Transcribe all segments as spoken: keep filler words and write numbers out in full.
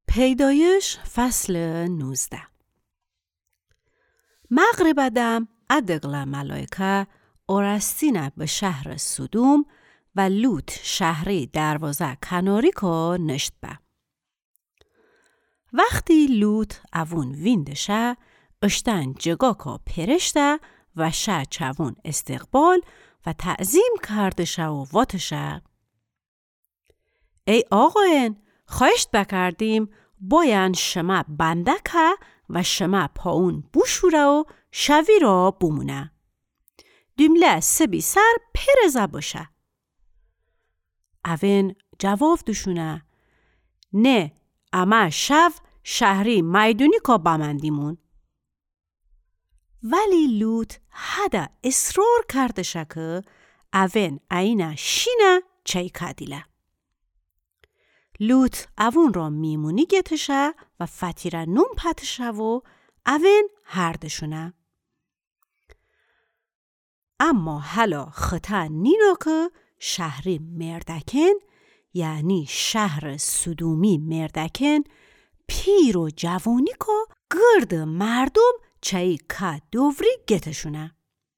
پیدایش فصل نوزده. مغرب دم ادقل ملائکه اورستینه به شهر سدوم و لوط شهری دروازه کناری که نشت به. وقتی لوط اوون ویندشه اشتن جگا که پرشته و شه چوون استقبال و تعظیم کردشه و واتشه. ای آقاین خواهشت بکردیم باین شما بنده که و شما پاون بوشوره و شوی را بمونه. دیمله سبی سر پرزه باشه. اوین جواب دوشونه نه اما شو شهری میدونی که بمندیمون. ولی لوط حدا اصرار کردشه که اوین اینه شینه چای کدیله. لوط اوون را میمونی گتشه و فتیره نوم پتشه و اوین هردشونه. اما حالا خطا نینا که شهری مردکن یعنی شهر سدومی مردکن پیر و جوانی که گرد مردم چای که دووری گتشونه.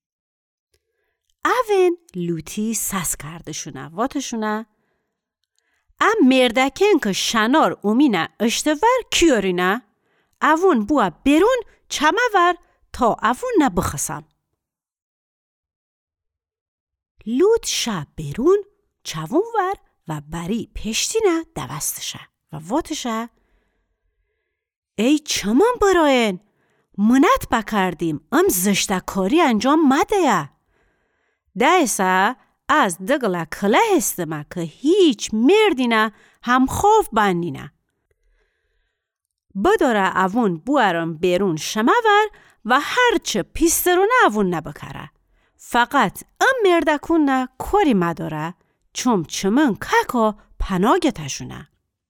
اوین لوطی سس کردشونه واتشونه ام مردکن که شنار اومینه اشتور کیارینه اوون بوا برون چمه ور تا اوون نبخسم. لوط شب برون چوون ور و بری پشتینه دوستشه و واتشه ای چمان براین منت بکردیم ام زشته کاری انجام مده دایسه از دگله کله هستمه که هیچ مردینه هم خوف بندینه. بداره اوون بوارم بیرون شماور و هرچه پیسترونه اوون نبکره. فقط ام مردکون نه کوری مداره چون چمن ککا پناگتشونه.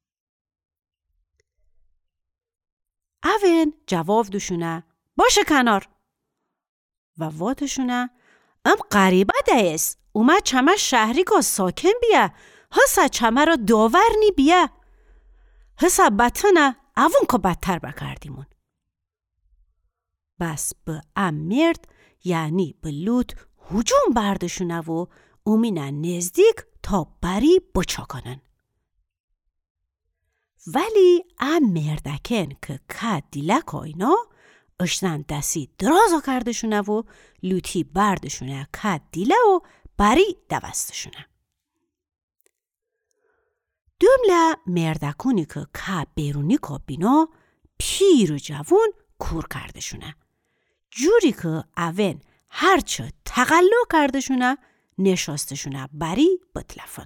اوین جواب دوشونه باشه کنار و واتشونه ام قریبه دایست اومد چمه شهری که ساکن بیا حسا چمه را داورنی بیا حسا بطنه اوون که بدتر بکردیمون. بس به ام مرد یعنی به لوط هجوم بردشونه و اومینه نزدیک تا بری بچا کنن. ولی ام مردکن که که دیلک اینا اشتن دستی درازا کردشونه و لوطی بردشونه که دیله و بری دوستشونه. دومله مردکونی که که بیرونی که بینا پیر و جوون کور کردشونه. جوری که اوین هرچه تقلا کردشونه نشاستشونه بری بطلفن.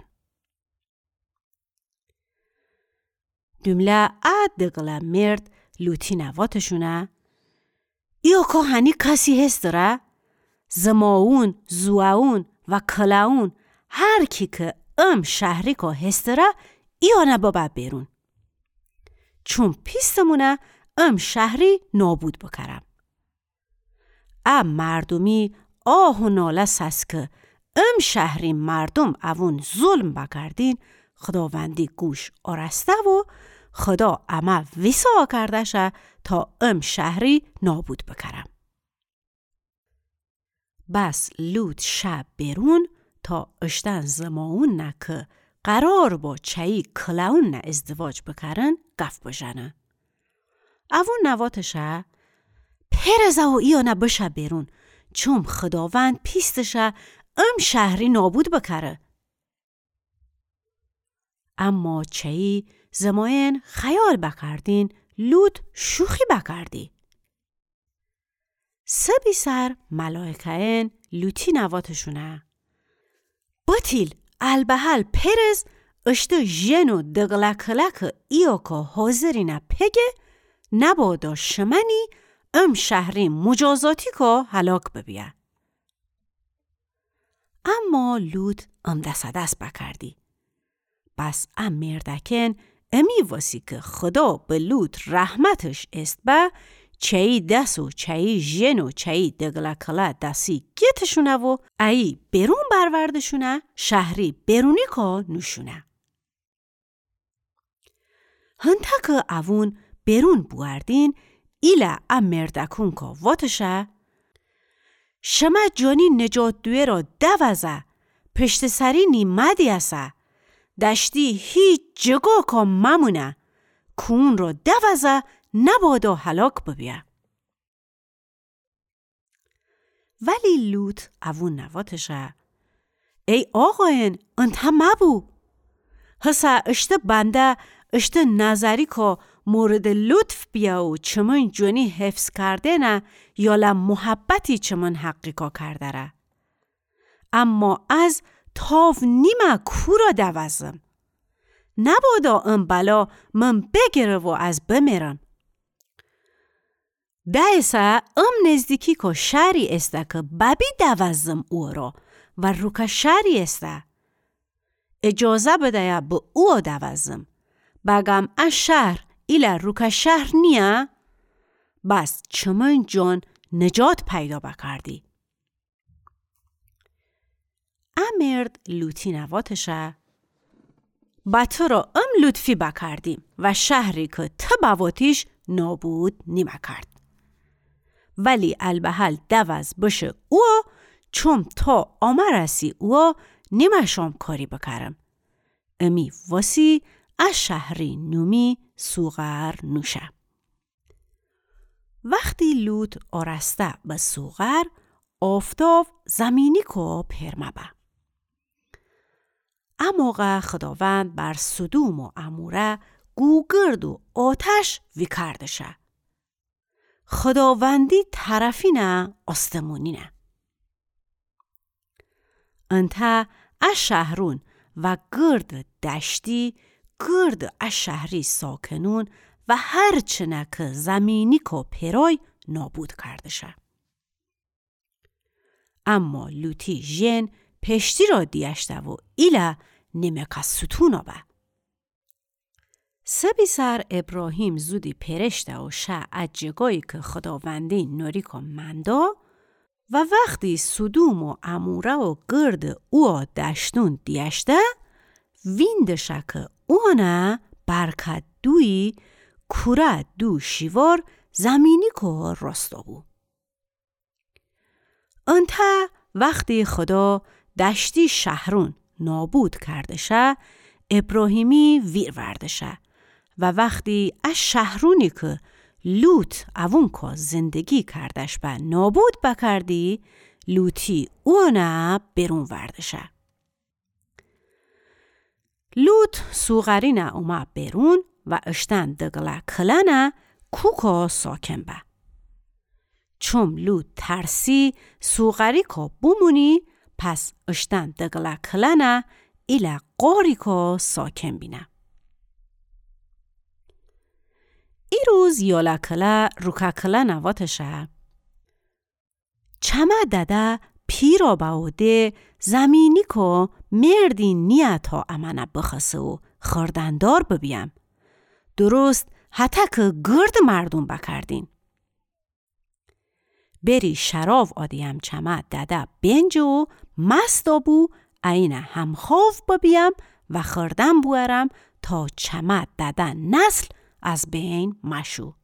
دومله ادگله مرد لوطی نواتشونه ایو که هنی کسی هست داره؟ زماون، زواون و کلاون هر کی که ام شهری که هست داره ایو نبابا بیرون. چون پیستمونه ام شهری نابود بکرم. ام مردمی آه و ناله سست که ام شهری مردم اوون ظلم بکردین خداوندی گوش آرسته و خدا اما ویسا کردشه تا ام شهری نابود بکرم. بس لوط شب برون تا اشتن زماون نه که قرار با چایی کلاون نه ازدواج بکرن گف بجنه. اوون نواتشه پرزه و ایو نه بشه برون چون خداوند پیستشه ام شهری نابود بکره. اما چایی زماین خیال بکردین لوط شوخی بکردی. سبی سر ملائکهین لوطی نواتشونه بطیل البحل پرز اشته جن و دگلکلک ایو که حاضرینه پگه نبادا شمنی ام شهری مجازاتی که هلاک ببیه. اما لوط ام دست دست بکردی. بس ام مردکن امی واسی که خدا به لوط رحمتش است با چایی دست و چایی جن و چایی دگلکلا دستی گیتشونه و ای برون بروردشونه شهری برونی که نوشونه. هنتک اوون برون بوردین ایلا امردکون که واتشه شما جانی نجات دوی را دوزه پشت سری نیمدی اسه دشتی هیچ جگا که ممونه کون را دوزه نبادا هلاک ببیه. ولی لوط اوون نواتشه ای آقاین انت مبو حسا اشته بنده اشته نظری که مورد لطف بیا و چمن جونی حفظ کرده نه یالا محبتی چمن حقیقا کرده را. اما از تاو نیمه کورا دوزم. نبادا ام بلا من بگره و از بمیرم. دایسا ام نزدیکی که شهری استه که ببی دوزم او را و روکا شهری استه. اجازه بده یا به او دوزم. بگم از شهر ایلا روکا شهر نیا؟ بس چمن جان نجات پیدا بکردی. امرد لوطی نواتشه با تو را ام لطفی بکردیم و شهری که تبواتیش نابود نیمه کرد. ولی البحل دوز بشه او چون تا آمرسی او نیمه شام کاری بکرم. امی واسی از شهری نومی سوغر نوشه. وقتی لوط آرسته به سوغر آفتاب زمینی که پرمه با. اموقع خداوند بر سدوم و عموره گوگرد و آتش ویکردشه. خداوندی طرفی نه آستمونی نه. انتا از شهرون و گرد دشتی گرد از شهری ساکنون و هر چنه که زمینی که پرای نابود کردشه. اما لوطی جن پشتی را دیشته و ایلا نمکه ستون آبه. سبی سر ابراهیم زودی پرشته و شه از جگایی که خداوندی نوری که مندا و وقتی سدوم و عموره و گرد او دشتون دیشته ویندشه که اونه برکت دوی کوره دو شیوار زمینی که راستا بود. انتا وقتی خدا دشتی شهرون نابود کردشه ابراهیمی ویر وردشه و وقتی از شهرونی که لوط اوون که زندگی کردش به نابود بکردی لوطی اونه برون وردشه. لوط سوغرینه اومه برون و اشتن دگله کلنه کوکا ساکن به. چون لوط ترسی سوغری که بومونی پس اشتن دگله کلنه ایلا قاری که ساکن بینه. ای روز یالا کله روکا کله نواتشه چمه داده پیرا باوده زمینی که مردی نیتا امنه بخصه و خردندار ببیم. درست حتی که گرد مردم بکردین. بری شراف آدیم چمه داده بنج و مستابو اینه هم خوف ببیم و خردن بورم تا چمه داده نسل از بین مشو.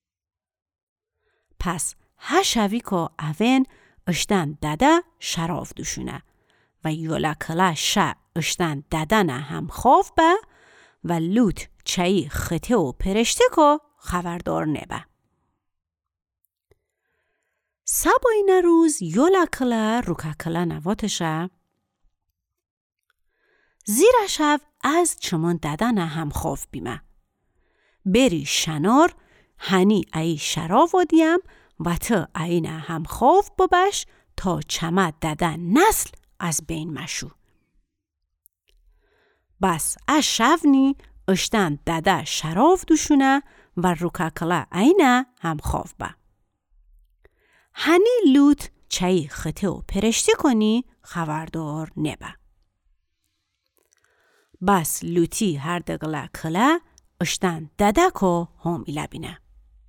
پس هشوی که اوین اشتن داده شراف دوشونه و یولا کلا شه اشتن داده نه هم خوف به و لوط چایی خطه و پرشته که خبردار نبه. سبا این روز یولا کلا روکا کلا نواتشه زیرا شو از چمون دادن هم خوف بیمه. بری شنار هنی ای شراف دیم و تا این هم خوف ببش تا چمه دادن نسل از بین مشو. بس از شونی اشتن داده شراف دوشونه و روکا کلا این هم خوف با. هنی لوط چایی خطه و پرشتی کنی خبردار نبه. بس لوطی هر دگله کلا اشتن داده که هم ایلا بینه.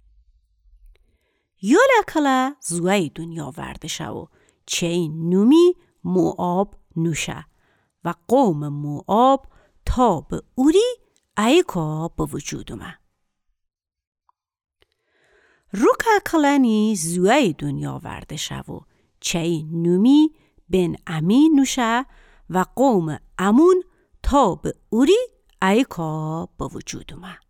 یولا کلا زوی دنیا وردشه و چایی نومی موآب نوشه و قوم موآب تا به اوری ایکا به وجود اومد. روکا کلانی زوی دنیا ورده شو چی نومی بن امین نوشه و قوم امون تا به اوری ایکا به وجود اومد.